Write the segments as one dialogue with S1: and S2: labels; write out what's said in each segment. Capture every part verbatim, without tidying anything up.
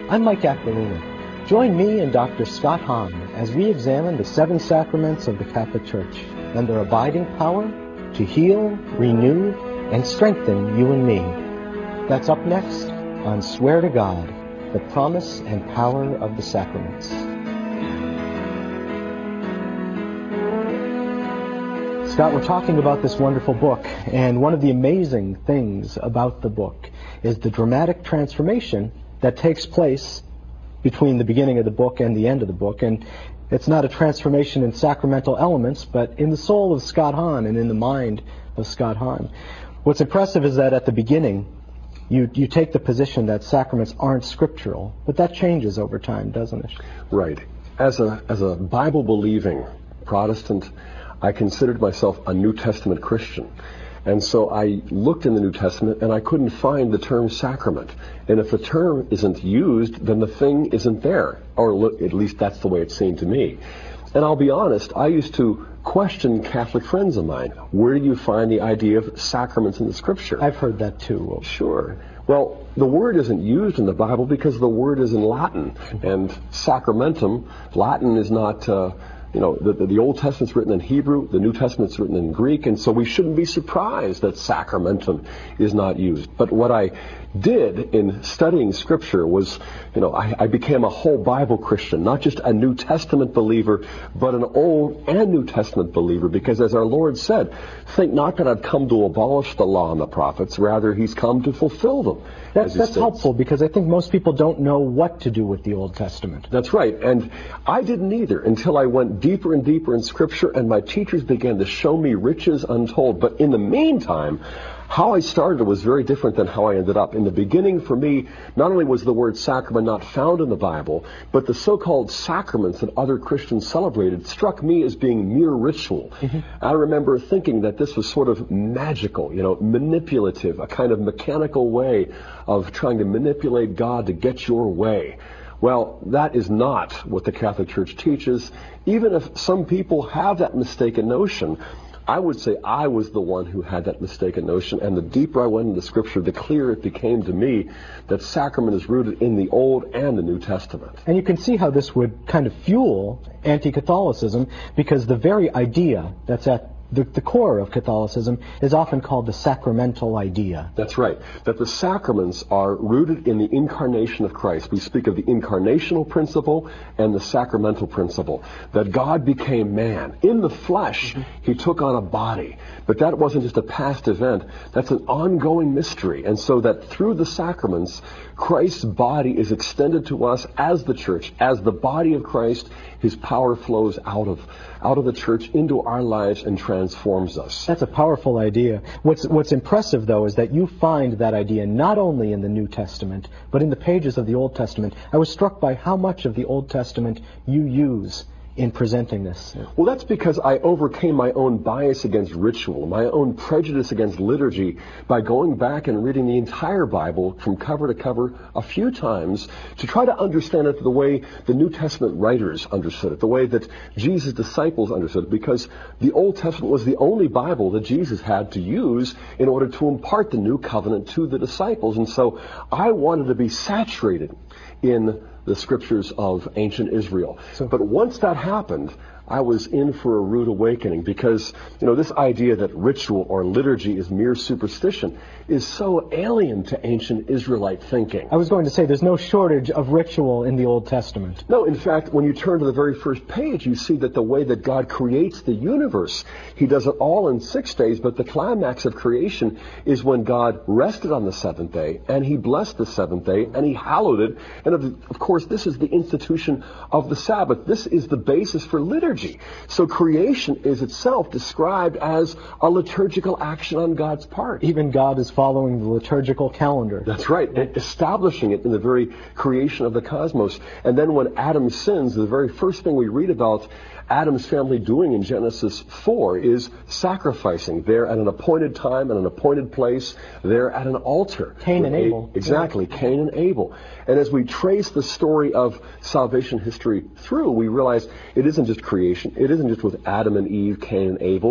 S1: I'm Mike Aquilina. Join me and Doctor Scott Hahn as we examine the seven sacraments of the Catholic Church and their abiding power to heal, renew, and strengthen you and me. That's up next on Swear to God, the promise and power of the sacraments. Scott, we're talking about this wonderful book, and one of the amazing things about the book is the dramatic transformation that takes place between the beginning of the book and the end of the book. And it's not a transformation in sacramental elements, but in the soul of Scott Hahn and in the mind of Scott Hahn. What's impressive is that at the beginning, you, you take the position that sacraments aren't scriptural, but that changes over time, doesn't it?
S2: Right. As a, as a Bible-believing Protestant, I considered myself a New Testament Christian. And so I looked in the New Testament and I couldn't find the term sacrament. And if the term isn't used, then the thing isn't there. Or look, at least that's the way it seemed to me. And I'll be honest, I used to question Catholic friends of mine. Where do you find the idea of sacraments in the Scripture?
S1: I've heard that too.
S2: Sure. Well, the word isn't used in the Bible because the word is in Latin. And sacramentum, Latin is not... Uh, You know, the, the Old Testament's written in Hebrew, the New Testament's written in Greek, and so we shouldn't be surprised that sacramentum is not used. But what I did in studying Scripture was, you know, I, I became a whole Bible Christian, not just a New Testament believer, but an Old and New Testament believer, because as our Lord said, think not that I've come to abolish the law and the prophets, rather He's come to fulfill them.
S1: That's, that's helpful, because I think most people don't know what to do with the Old Testament.
S2: That's right, and I didn't either until I went deeper and deeper in Scripture, and my teachers began to show me riches untold. But in the meantime, how I started was very different than how I ended up. In the beginning, for me, not only was the word sacrament not found in the Bible, but the so-called sacraments that other Christians celebrated struck me as being mere ritual. Mm-hmm. I remember thinking that this was sort of magical, you know, manipulative, a kind of mechanical way of trying to manipulate God to get your way. Well, that is not what the Catholic Church teaches. Even if some people have that mistaken notion, I would say I was the one who had that mistaken notion, and the deeper I went into Scripture, the clearer it became to me that sacrament is rooted in the Old and the New Testament.
S1: And you can see how this would kind of fuel anti-Catholicism, because the very idea that's at The, the core of Catholicism is often called the sacramental idea.
S2: That's right. That the sacraments are rooted in the incarnation of Christ. We speak of the incarnational principle and the sacramental principle. That God became man. In the flesh, mm-hmm. He took on a body. But that wasn't just a past event. That's an ongoing mystery. And so that through the sacraments, Christ's body is extended to us as the church. As the body of Christ, His power flows out of out of the church into our lives and transforms us.
S1: That's a powerful idea. What's what's impressive, though, is that you find that idea not only in the New Testament, but in the pages of the Old Testament. I was struck by how much of the Old Testament you use in presenting this.
S2: Well, that's because I overcame my own bias against ritual, my own prejudice against liturgy, by going back and reading the entire Bible from cover to cover a few times to try to understand it the way the New Testament writers understood it, the way that Jesus' disciples understood it, because the Old Testament was the only Bible that Jesus had to use in order to impart the new covenant to the disciples. And so I wanted to be saturated in the Scriptures of ancient Israel. So, but once that happened, I was in for a rude awakening, because, you know, this idea that ritual or liturgy is mere superstition is so alien to ancient Israelite thinking.
S1: I was going to say, there's no shortage of ritual in the Old Testament.
S2: No, in fact, when you turn to the very first page, you see that the way that God creates the universe, He does it all in six days, but the climax of creation is when God rested on the seventh day, and He blessed the seventh day, and He hallowed it. And of, of course, this is the institution of the Sabbath. This is the basis for liturgy. So creation is itself described as a liturgical action on God's part.
S1: Even God is following the liturgical calendar.
S2: That's right, establishing it in the very creation of the cosmos. And then when Adam sins, the very first thing we read about Adam's family doing in Genesis four is sacrificing. They're at an appointed time, at an appointed place. They're at an altar.
S1: Cain and Abel.
S2: Exactly, yeah. Cain and Abel. And as we trace the story of salvation history through, we realize it isn't just creation. It isn't just with Adam and Eve, Cain and Abel.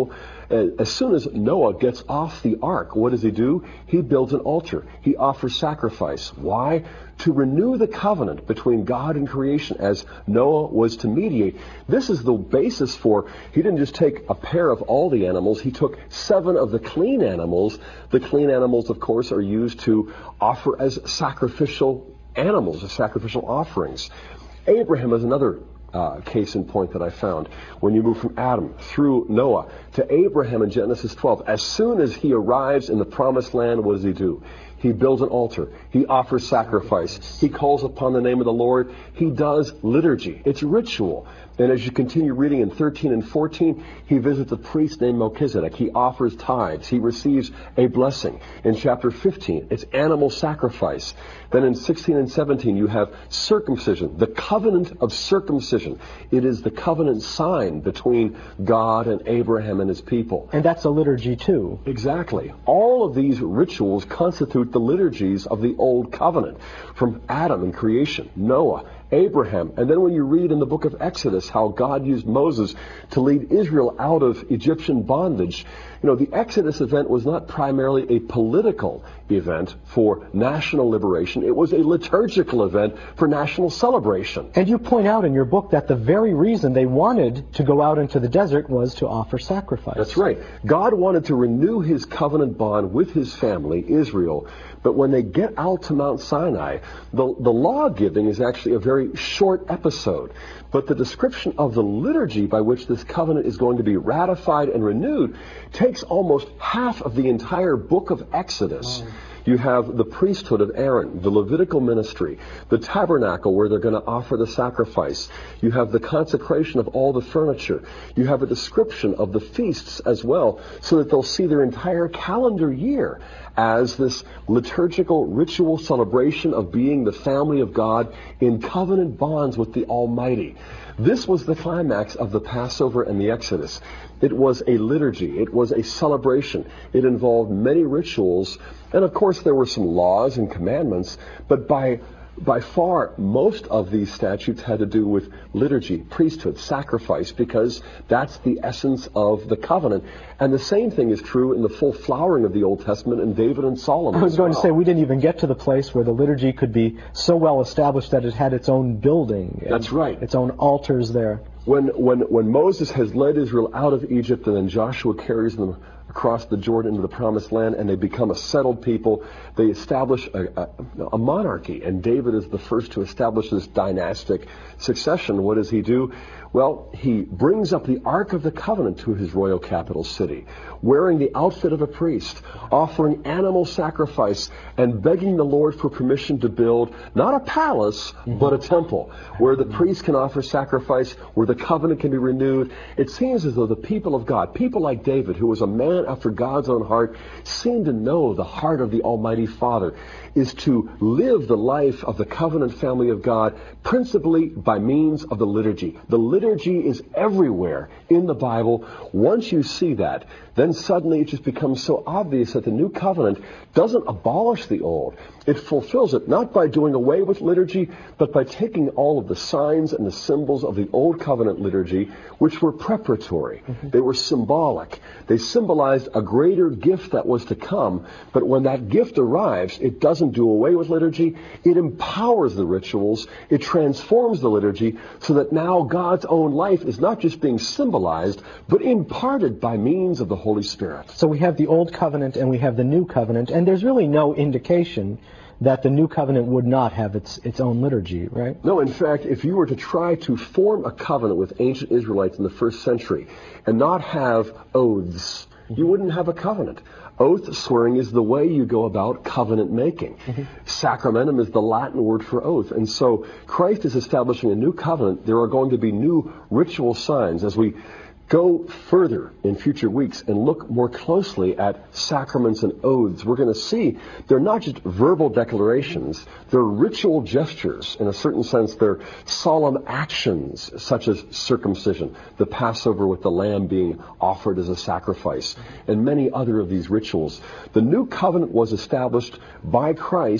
S2: As soon as Noah gets off the ark, what does he do? He builds an altar. He offers sacrifice. Why? To renew the covenant between God and creation, as Noah was to mediate. This is the basis for, he didn't just take a pair of all the animals, he took seven of the clean animals. The clean animals, of course, are used to offer as sacrificial animals, as sacrificial offerings. Abraham is another Uh, case in point that I found. When you move from Adam through Noah to Abraham in Genesis twelve, as soon as he arrives in the promised land, what does he do? He builds an altar. He offers sacrifice. He calls upon the name of the Lord. He does liturgy. It's ritual. And as you continue reading in thirteen and fourteen, he visits a priest named Melchizedek. He offers tithes. He receives a blessing. In chapter fifteen, it's animal sacrifice. Then in sixteen and seventeen, you have circumcision, the covenant of circumcision. It is the covenant sign between God and Abraham and his people.
S1: And that's a liturgy too.
S2: Exactly. All of these rituals constitute the liturgies of the Old Covenant, from Adam and creation, Noah, Abraham, and then when you read in the book of Exodus how God used Moses to lead Israel out of Egyptian bondage, you know, the Exodus event was not primarily a political event for national liberation. It was a liturgical event for national celebration.
S1: And you point out in your book that the very reason they wanted to go out into the desert was to offer sacrifice.
S2: That's right. God wanted to renew his covenant bond with his family, Israel. But when they get out to Mount Sinai, the, the law giving is actually a very short episode. But the description of the liturgy by which this covenant is going to be ratified and renewed takes almost half of the entire book of Exodus. Wow. You have the priesthood of Aaron, the Levitical ministry, the tabernacle where they're going to offer the sacrifice. You have the consecration of all the furniture. You have a description of the feasts as well, so that they'll see their entire calendar year as this liturgical ritual celebration of being the family of God in covenant bonds with the Almighty. This was the climax of the Passover and the Exodus. It was a liturgy. It was a celebration. It involved many rituals. And of course there were some laws and commandments, but by By far, most of these statutes had to do with liturgy, priesthood, sacrifice, because that's the essence of the covenant. And the same thing is true in the full flowering of the Old Testament in David and Solomon.
S1: I was going
S2: well.
S1: to say, we didn't even get to the place where the liturgy could be so well established that it had its own building.
S2: That's right.
S1: Its own altars there.
S2: When, when, when Moses has led Israel out of Egypt and then Joshua carries them across the Jordan into the Promised Land, and they become a settled people. They establish a, a, a monarchy, and David is the first to establish this dynastic succession. What does he do? Well, he brings up the Ark of the Covenant to his royal capital city, wearing the outfit of a priest, offering animal sacrifice, and begging the Lord for permission to build not a palace, mm-hmm. but a temple, where the priest can offer sacrifice, where the covenant can be renewed. It seems as though the people of God, people like David, who was a man after God's own heart, seem to know the heart of the Almighty Father, is to live the life of the covenant family of God principally by means of the liturgy. The liturgy is everywhere in the Bible. Once you see that, then suddenly it just becomes so obvious that the new covenant doesn't abolish the old. It fulfills it, not by doing away with liturgy, but by taking all of the signs and the symbols of the old covenant liturgy, which were preparatory. Mm-hmm. They were symbolic. They symbolized a greater gift that was to come, but when that gift arrives, it doesn't do away with liturgy. It empowers the rituals. It transforms the liturgy so that now God's own life is not just being symbolized, but imparted by means of the Holy Spirit.
S1: So we have the Old Covenant and we have the New Covenant, and there's really no indication that the New Covenant would not have its its own liturgy, right?
S2: No, in fact, if you were to try to form a covenant with ancient Israelites in the first century and not have oaths, you wouldn't have a covenant. Oath swearing is the way you go about covenant making. Mm-hmm. Sacramentum is the Latin word for oath. And so Christ is establishing a new covenant. There are going to be new ritual signs as we go further in future weeks and look more closely at sacraments and oaths. We're going to see they're not just verbal declarations, they're ritual gestures. In a certain sense, they're solemn actions, such as circumcision, the Passover with the lamb being offered as a sacrifice, and many other of these rituals. The new covenant was established by Christ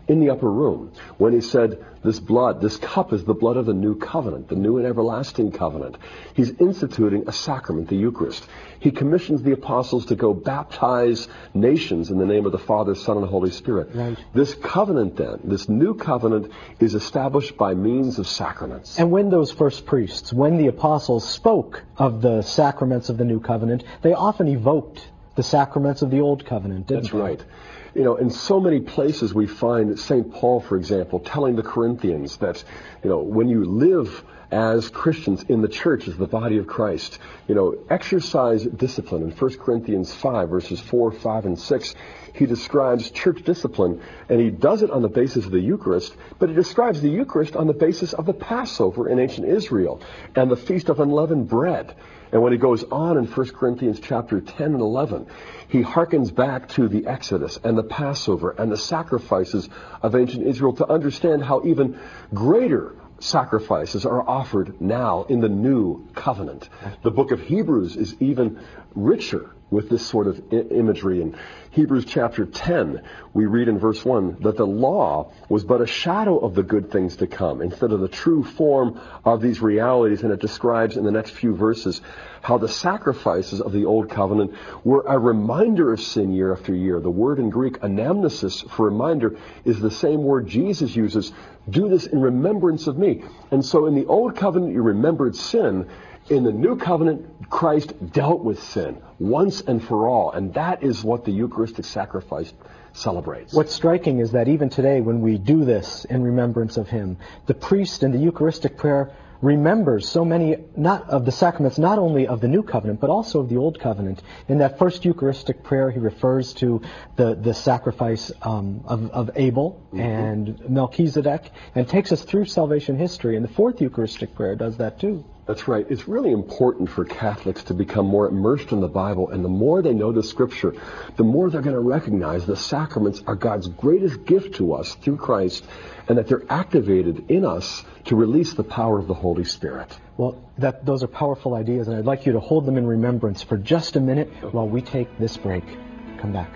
S2: in the upper room when he said, this blood, this cup is the blood of the new covenant, the new and everlasting covenant. He's instituting a sacrament, the Eucharist. He commissions the apostles to go baptize nations in the name of the Father, Son, and Holy Spirit.
S1: Right.
S2: This covenant then, this new covenant, is established by means of sacraments.
S1: And when those first priests, when the apostles spoke of the sacraments of the new covenant, they often evoked the sacraments of the old covenant, didn't
S2: That's
S1: they?
S2: right. You know, in so many places we find Saint Paul, for example, telling the Corinthians that, you know, when you live as Christians in the church, as the body of Christ, you know, exercise discipline. In First Corinthians five, verses four, five, and six, he describes church discipline, and he does it on the basis of the Eucharist, but he describes the Eucharist on the basis of the Passover in ancient Israel and the Feast of Unleavened Bread. And when he goes on in First Corinthians chapter ten and eleven, he hearkens back to the Exodus and the Passover and the sacrifices of ancient Israel to understand how even greater sacrifices are offered now in the new covenant. The book of Hebrews is even richer with this sort of I- imagery. In Hebrews chapter ten, we read in verse one that the law was but a shadow of the good things to come instead of the true form of these realities. And it describes in the next few verses how the sacrifices of the old covenant were a reminder of sin year after year. The word in Greek, anamnesis, for reminder, is the same word Jesus uses. Do this in remembrance of me. And so in the old covenant, you remembered sin. In the new covenant, Christ dealt with sin once and for all, and that is what the Eucharistic sacrifice celebrates.
S1: What's striking is that even today, when we do this in remembrance of him, the priest in the Eucharistic prayer remembers so many not of the sacraments, not only of the New Covenant, but also of the Old Covenant. In that first Eucharistic prayer, he refers to the, the sacrifice um, of, of Abel mm-hmm. and Melchizedek, and takes us through salvation history. And the fourth Eucharistic prayer does that too.
S2: That's right. It's really important for Catholics to become more immersed in the Bible, and the more they know the Scripture, the more they're going to recognize the sacraments are God's greatest gift to us through Christ, and that they're activated in us to release the power of the Holy Spirit.
S1: Well, that, those are powerful ideas, and I'd like you to hold them in remembrance for just a minute while we take this break. Come back.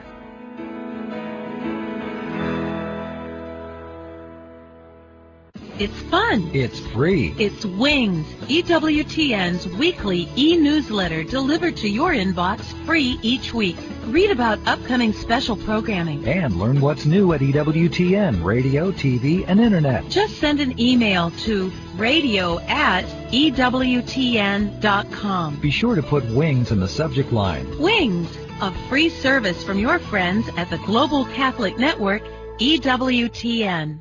S3: It's fun.
S4: It's free.
S3: It's Wings, E W T N's weekly e-newsletter delivered to your inbox free each week. Read about upcoming special programming.
S4: And learn what's new at E W T N, radio, T V, and internet.
S3: Just send an email to radio at E W T N dot com.
S4: Be sure to put Wings in the subject line.
S3: Wings, a free service from your friends at the Global Catholic Network, E W T N.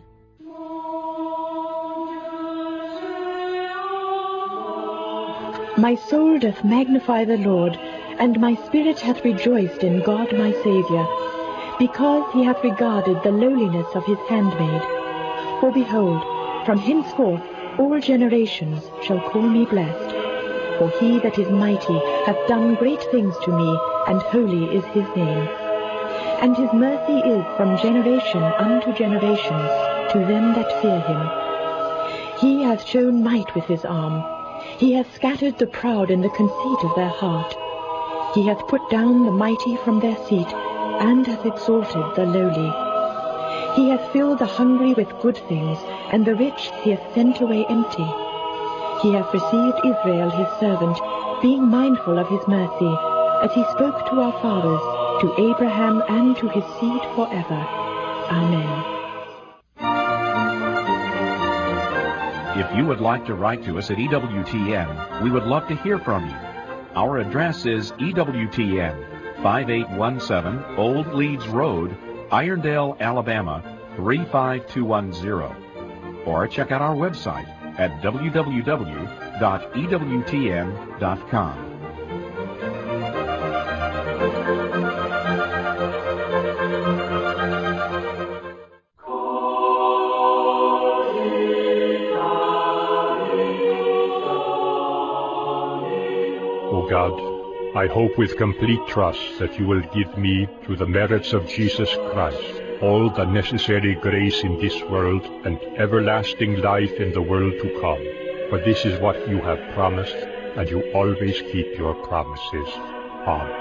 S5: My soul doth magnify the Lord, and my spirit hath rejoiced in God my Saviour, because he hath regarded the lowliness of his handmaid. For behold, from henceforth all generations shall call me blessed. For he that is mighty hath done great things to me, and holy is his name. And his mercy is from generation unto generation to them that fear him. He hath shown might with his arm. He hath scattered the proud in the conceit of their heart. He hath put down the mighty from their seat, and hath exalted the lowly. He hath filled the hungry with good things, and the rich he hath sent away empty. He hath received Israel his servant, being mindful of his mercy, as he spoke to our fathers, to Abraham and to his seed forever. Amen.
S6: If you would like to write to us at E W T N, we would love to hear from you. Our address is E W T N, five eight one seven Old Leeds Road, Irondale, Alabama, three five two one zero. Or check out our website at w w w dot e w t n dot com.
S7: O God, I hope with complete trust that you will give me, through the merits of Jesus Christ, all the necessary grace in this world and everlasting life in the world to come. For this is what you have promised, and you always keep your promises. Amen.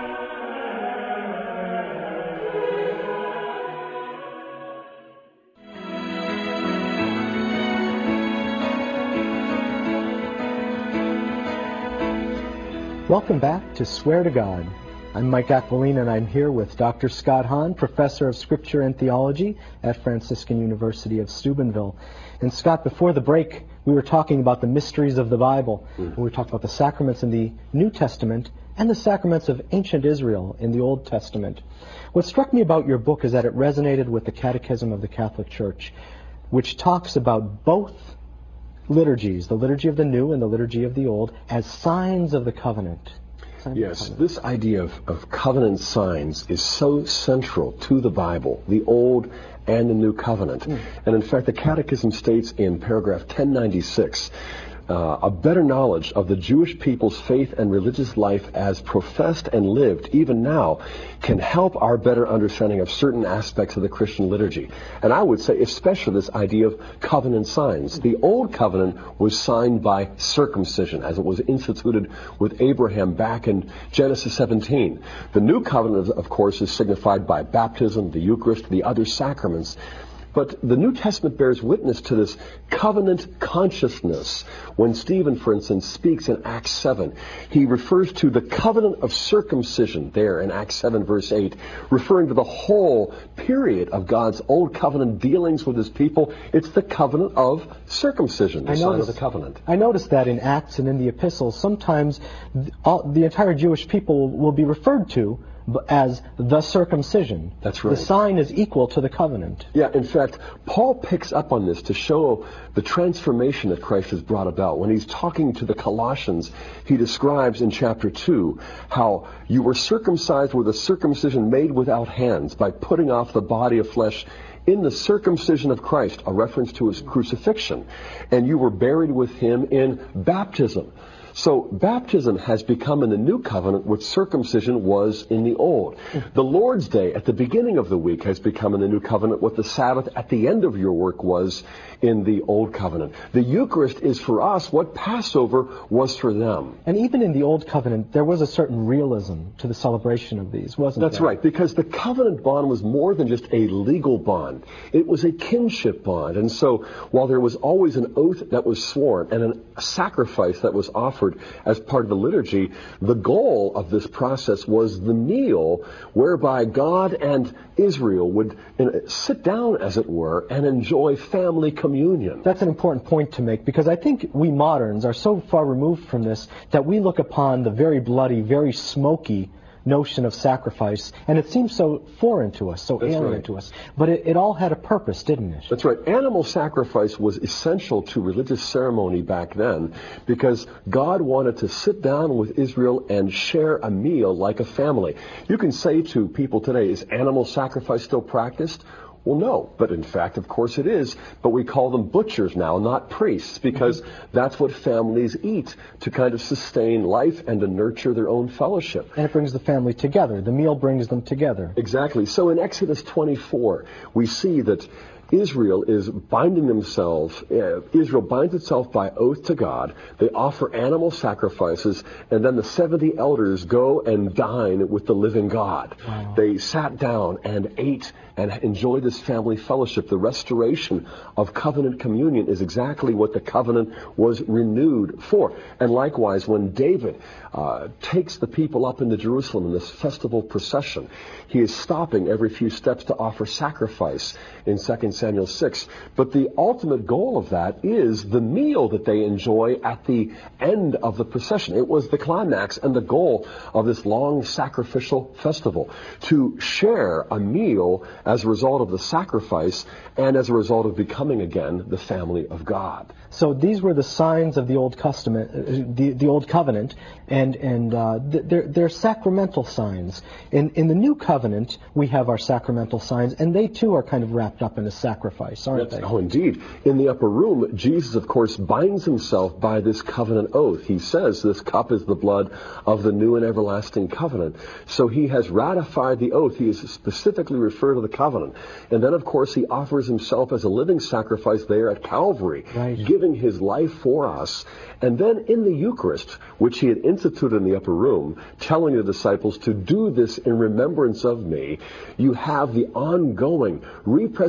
S1: Welcome back to Swear to God. I'm Mike Aquilina, and I'm here with Doctor Scott Hahn, Professor of Scripture and Theology at Franciscan University of Steubenville. And Scott, before the break, we were talking about the mysteries of the Bible. Mm. We were talking about the sacraments in the New Testament and the sacraments of ancient Israel in the Old Testament. What struck me about your book is that it resonated with the Catechism of the Catholic Church, which talks about both liturgies, the liturgy of the New and the liturgy of the Old, as signs of the covenant. Signs
S2: yes,
S1: of the covenant.
S2: This idea of, of covenant signs is so central to the Bible, the Old and the New Covenant. Mm. And in fact, the Catechism states in paragraph ten ninety-six, Uh, a better knowledge of the Jewish people's faith and religious life as professed and lived even now can help our better understanding of certain aspects of the Christian liturgy. And I would say especially this idea of covenant signs. The Old Covenant was signed by circumcision, as it was instituted with Abraham back in Genesis seventeen. The New Covenant, of course, is signified by baptism, the Eucharist, the other sacraments. But the New Testament bears witness to this covenant consciousness. When Stephen, for instance, speaks in Acts seven, he refers to the covenant of circumcision there in Acts seven, verse eight, referring to the whole period of God's Old Covenant dealings with his people. It's the covenant of circumcision, the
S1: I
S2: sign
S1: noticed,
S2: of the covenant.
S1: I noticed that in Acts and in the epistles, sometimes the, all, the entire Jewish people will be referred to as the circumcision.
S2: That's right.
S1: The sign is equal to the covenant.
S2: Yeah, in fact, Paul picks up on this to show the transformation that Christ has brought about. When he's talking to the Colossians, he describes in chapter two how you were circumcised with a circumcision made without hands by putting off the body of flesh in the circumcision of Christ, a reference to his crucifixion. And you were buried with him in baptism. So baptism has become in the New Covenant what circumcision was in the Old. The Lord's Day at the beginning of the week has become in the New Covenant what the Sabbath at the end of your work was in the Old Covenant. The Eucharist is for us what Passover was for them.
S1: And even in the Old Covenant, there was a certain realism to the celebration of these, wasn't there?
S2: That's right, because the covenant bond was more than just a legal bond. It was a kinship bond. And so while there was always an oath that was sworn and a sacrifice that was offered as part of the liturgy, the goal of this process was the meal whereby God and Israel would you know, sit down, as it were, and enjoy family communion.
S1: That's an important point to make, because I think we moderns are so far removed from this that we look upon the very bloody, very smoky notion of sacrifice, and it seems so foreign to us, so
S2: That's
S1: alien
S2: right.
S1: to us. But it, it all had a purpose, didn't it?
S2: That's right. Animal sacrifice was essential to religious ceremony back then because God wanted to sit down with Israel and share a meal like a family. You can say to people today, is animal sacrifice still practiced? Well, no, but in fact, of course it is, but we call them butchers now, not priests, because that's what families eat to kind of sustain life and to nurture their own fellowship.
S1: And it brings the family together. The meal brings them together.
S2: Exactly. So in Exodus twenty-four, we see that Israel is binding themselves, uh, Israel binds itself by oath to God. They offer animal sacrifices, and then the seventy elders go and dine with the living God. Wow. They sat down and ate and enjoy this family fellowship. The restoration of covenant communion is exactly what the covenant was renewed for. And likewise, when David uh, takes the people up into Jerusalem in this festival procession, he is stopping every few steps to offer sacrifice in Second Samuel six. But the ultimate goal of that is the meal that they enjoy at the end of the procession. It was the climax and the goal of this long sacrificial festival, to share a meal as a result of the sacrifice and as a result of becoming again the family of God.
S1: So these were the signs of the Old Testament, uh, the, the Old Covenant, and and uh, they're, they're sacramental signs. In in the New Covenant, we have our sacramental signs, and they too are kind of wrapped up in a sacrifice, aren't
S2: That's,
S1: they?
S2: Oh, indeed. In the upper room, Jesus, of course, binds himself by this covenant oath. He says, "This cup is the blood of the new and everlasting covenant." So he has ratified the oath. He is specifically referred to the covenant. And then, of course, he offers himself as a living sacrifice there at Calvary,
S1: right,
S2: giving his life for us. And then in the Eucharist, which he had instituted in the upper room, telling the disciples to do this in remembrance of me, you have the ongoing representation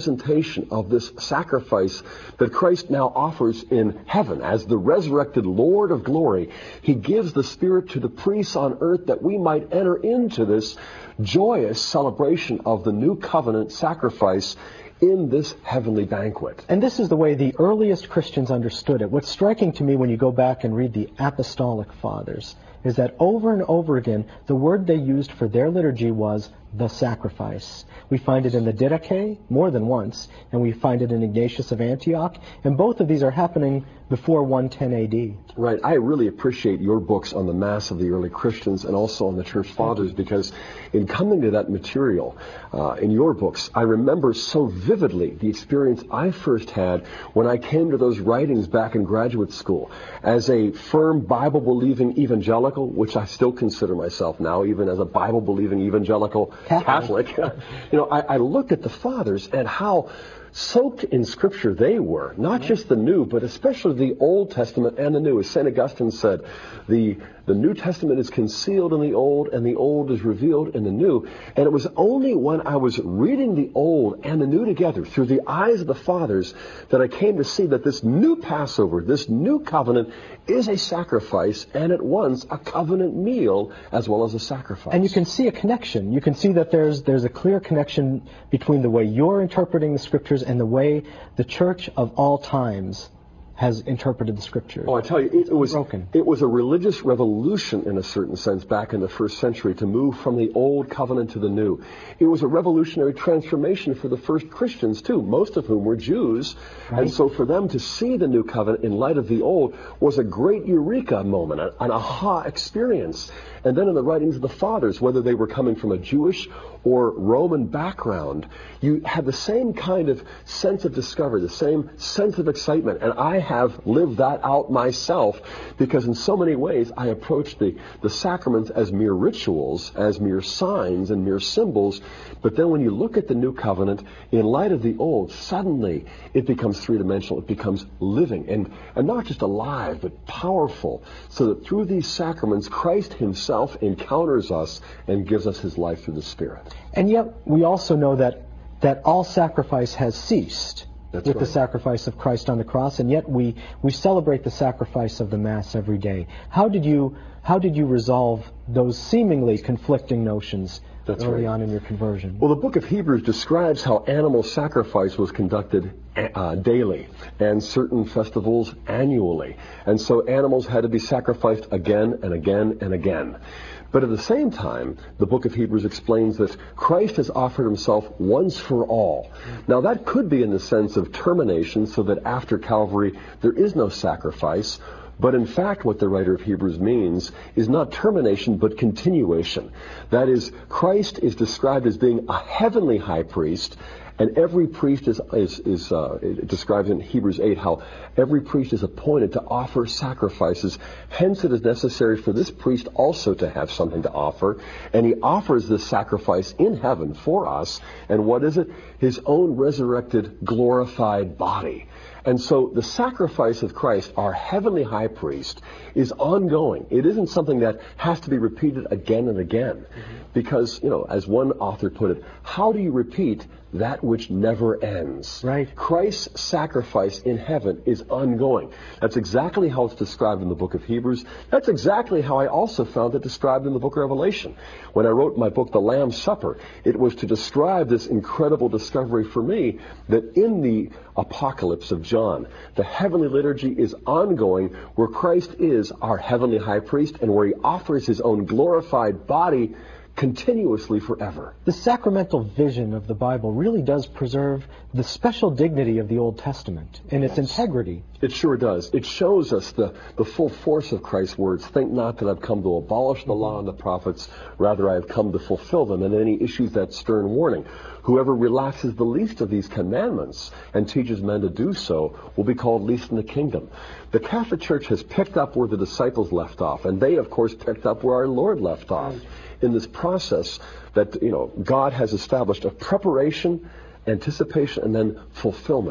S2: revelation of this sacrifice that Christ now offers in heaven as the resurrected Lord of glory. He gives the Spirit to the priests on earth that we might enter into this joyous celebration of the new covenant sacrifice in this heavenly banquet.
S1: And this is the way the earliest Christians understood it. What's striking to me when you go back and read the Apostolic Fathers is that over and over again, the word they used for their liturgy was the sacrifice. We find it in the Didache more than once, and we find it in Ignatius of Antioch, and both of these are happening before one ten A D.
S2: Right. I really appreciate your books on the Mass of the early Christians and also on the Church Fathers, because in coming to that material uh, in your books, I remember so vividly the experience I first had when I came to those writings back in graduate school. As a firm Bible-believing evangelical, which I still consider myself now, even as a Bible-believing evangelical Catholic, Catholic you know, I, I looked at the Fathers and how soaked in Scripture they were, not just the New, but especially the Old Testament and the New. As Saint Augustine said, the the New Testament is concealed in the Old, and the Old is revealed in the New. And it was only when I was reading the Old and the New together through the eyes of the Fathers that I came to see that this new Passover, this new covenant, is a sacrifice, and at once a covenant meal as well as a sacrifice.
S1: And you can see a connection. You can see that there's there's a clear connection between the way you're interpreting the Scriptures and the way the Church of all times has interpreted the Scriptures.
S2: Oh, I tell you, it, it was
S1: broken.
S2: It was a religious revolution in a certain sense back in the first century to move from the Old Covenant to the New. It was a revolutionary transformation for the first Christians too, most of whom were Jews, right. And so for them to see the New Covenant in light of the Old was a great eureka moment, an aha experience. And then in the writings of the Fathers, whether they were coming from a Jewish or Roman background, you had the same kind of sense of discovery, the same sense of excitement. And I have lived that out myself, because in so many ways I approach the, the sacraments as mere rituals, as mere signs and mere symbols. But then when you look at the New Covenant in light of the Old, suddenly it becomes three-dimensional. It becomes living and, and not just alive, but powerful, so that through these sacraments, Christ himself encounters us and gives us his life through the Spirit.
S1: And yet we also know that, that all sacrifice has ceased
S2: That's
S1: with
S2: right.
S1: the sacrifice of Christ on the cross, and yet we, we celebrate the sacrifice of the Mass every day. How did you, how did you resolve those seemingly conflicting notions
S2: That's
S1: early
S2: right.
S1: on in your conversion?
S2: Well, the book of Hebrews describes how animal sacrifice was conducted uh, daily and certain festivals annually. And so animals had to be sacrificed again and again and again. But at the same time, the book of Hebrews explains that Christ has offered himself once for all. Now, that could be in the sense of termination, so that after Calvary there is no sacrifice. But in fact, what the writer of Hebrews means is not termination, but continuation. That is, Christ is described as being a heavenly high priest, and every priest is, is, is uh, it describes in Hebrews eight how every priest is appointed to offer sacrifices. Hence, it is necessary for this priest also to have something to offer, and he offers this sacrifice in heaven for us. And what is it? His own resurrected, glorified body. And so the sacrifice of Christ, our heavenly high priest, is ongoing. It isn't something that has to be repeated again and again. Mm-hmm. Because, you know, as one author put it, how do you repeat that which never ends?
S1: Right.
S2: Christ's sacrifice in heaven is ongoing. That's exactly how it's described in the book of Hebrews. That's exactly how I also found it described in the book of Revelation. When I wrote my book, The Lamb's Supper, it was to describe this incredible discovery for me that in the apocalypse of John, the heavenly liturgy is ongoing, where Christ is our heavenly high priest and where he offers his own glorified body continuously forever.
S1: The sacramental vision of the Bible really does preserve the special dignity of the Old Testament and its
S2: Yes.
S1: integrity.
S2: It sure does. It shows us the, the full force of Christ's words. Think not that I've come to abolish the law and the prophets, rather I have come to fulfill them. And then he issues that stern warning. Whoever relaxes the least of these commandments and teaches men to do so will be called least in the kingdom. The Catholic Church has picked up where the disciples left off, and they, of course, picked up where our Lord left off in this process that, you know, God has established of preparation, anticipation, and then fulfillment.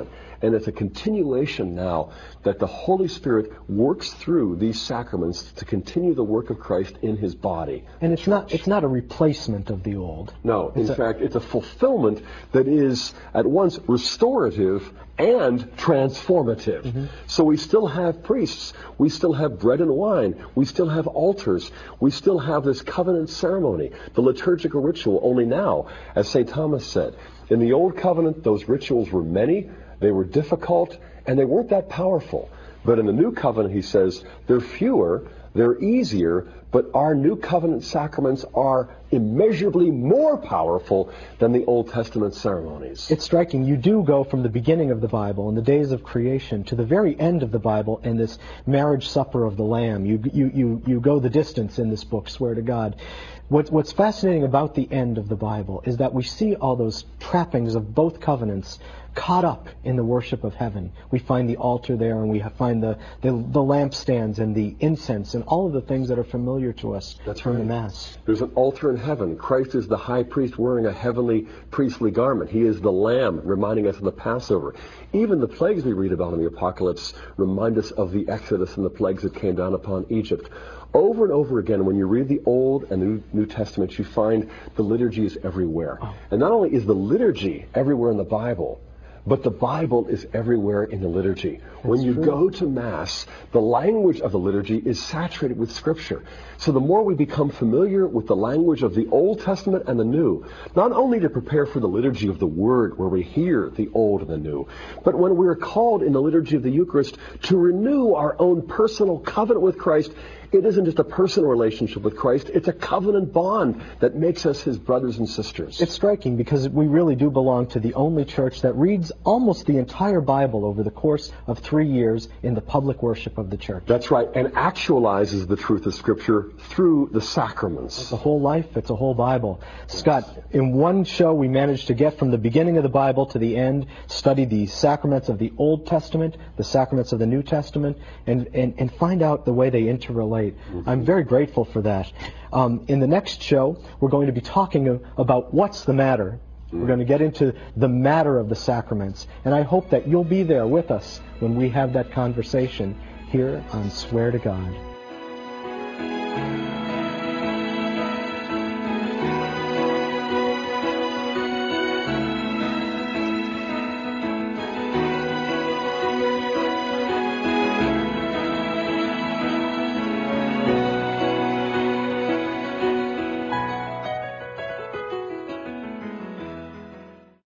S2: And it's a continuation now that the Holy Spirit works through these sacraments to continue the work of Christ in his body.
S1: And it's not it's not a replacement of the old.
S2: No, in
S1: It's a-
S2: fact, it's a fulfillment that is at once restorative and transformative.
S1: Mm-hmm.
S2: So we still have priests, we still have bread and wine, we still have altars, we still have this covenant ceremony, the liturgical ritual, only now, as Saint Thomas said, in the Old Covenant, those rituals were many, they were difficult, and they weren't that powerful. But in the New Covenant, he says, they're fewer, they're easier, but our New Covenant sacraments are immeasurably more powerful than the Old Testament ceremonies.
S1: It's striking. You do go from the beginning of the Bible, in the days of creation, to the very end of the Bible in this marriage supper of the Lamb. You you you, you go the distance in this book, swear to God. What, what's fascinating about the end of the Bible is that we see all those trappings of both covenants caught up in the worship of heaven. We find the altar there, and we find the, the, the lampstands and the incense and all of the things that are familiar to us
S2: That's
S1: from
S2: right.
S1: the Mass.
S2: There's an altar in heaven. Christ is the high priest wearing a heavenly priestly garment. He is the Lamb, reminding us of the Passover. Even the plagues we read about in the Apocalypse remind us of the Exodus and the plagues that came down upon Egypt. Over and over again, when you read the Old and New, New Testaments, you find the liturgy is everywhere.
S1: Oh.
S2: And not only is the liturgy everywhere in the Bible, but the Bible is everywhere in the liturgy.
S1: That's
S2: when you
S1: true.
S2: go to Mass, the language of the liturgy is saturated with Scripture. So the more we become familiar with the language of the Old Testament and the New, not only to prepare for the liturgy of the Word, where we hear the Old and the New, but when we are called in the liturgy of the Eucharist to renew our own personal covenant with Christ, it isn't just a personal relationship with Christ, it's a covenant bond that makes us his brothers and sisters.
S1: It's striking because we really do belong to the only church that reads almost the entire Bible over the course of three years in the public worship of the church.
S2: That's right, and actualizes the truth of Scripture through the sacraments.
S1: It's a whole life, it's a whole Bible. Scott, in one show we managed to get from the beginning of the Bible to the end, study the sacraments of the Old Testament, the sacraments of the New Testament, and, and, and find out the way they interrelate. Mm-hmm. I'm very grateful for that. Um, in the next show, we're going to be talking about what's the matter. Mm-hmm. We're going to get into the matter of the sacraments. And I hope that you'll be there with us when we have that conversation here on Swear to God.